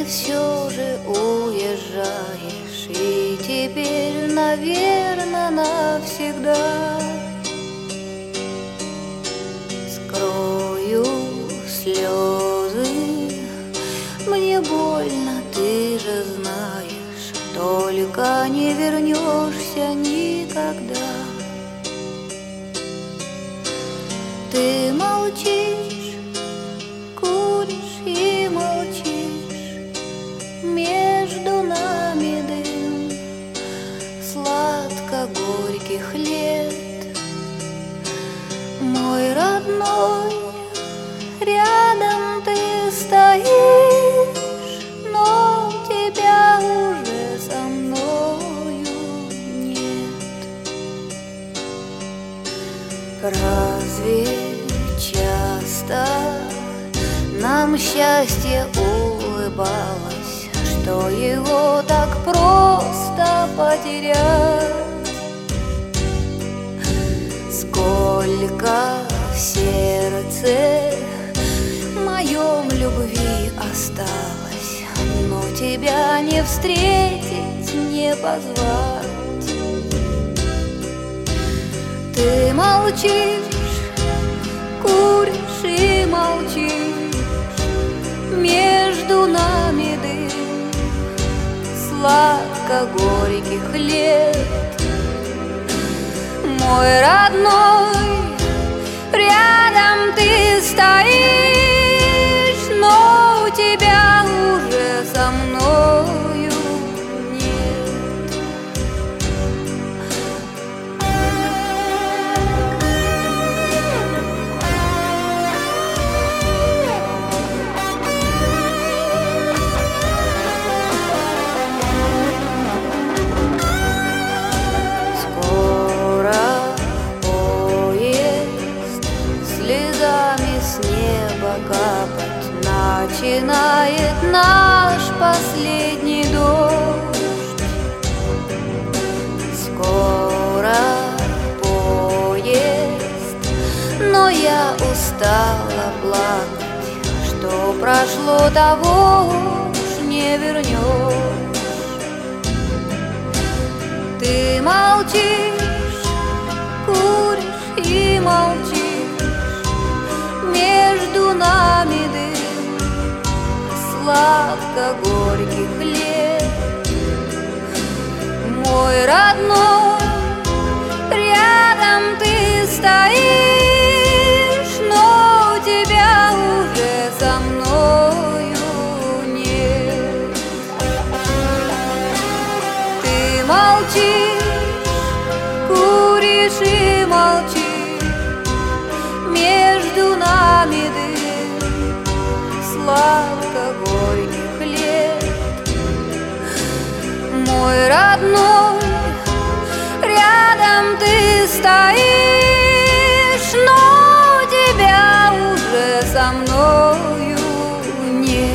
все же уезжаешь, и теперь, наверное, навсегда. Скрою слезы, мне больно, ты же знаешь, только не вернешься никогда. Ты молчишь, куришь и молчишь, между нами дым сладко-горьких лет. Мой родной, рядом ты стоишь, но тебя уже со мною нет. Разве часто нам счастье улыбалось, что его так просто потерять? Сколько в сердце моем любви осталось, но тебя не встретить, не позвать. Ты молчишь, куришь и молчишь, между нами дым сладко-горьких лет. Мой родной, рядом ты стоишь, но тебя уже со мною нет. Слезами с неба капать начинает наш последний дождь. Скоро поезд, но я устала плакать, что прошло, того уж не вернешь. Ты молчишь, куришь и молчишь, между нами дым сладко-горьких лет. Мой родной, рядом ты стоишь, но тебя уже со мною нет. Ты молчишь, куришь и молчишь, между нами дым сладко-горьких лет. Мой родной, рядом ты стоишь, но тебя уже со мною нет.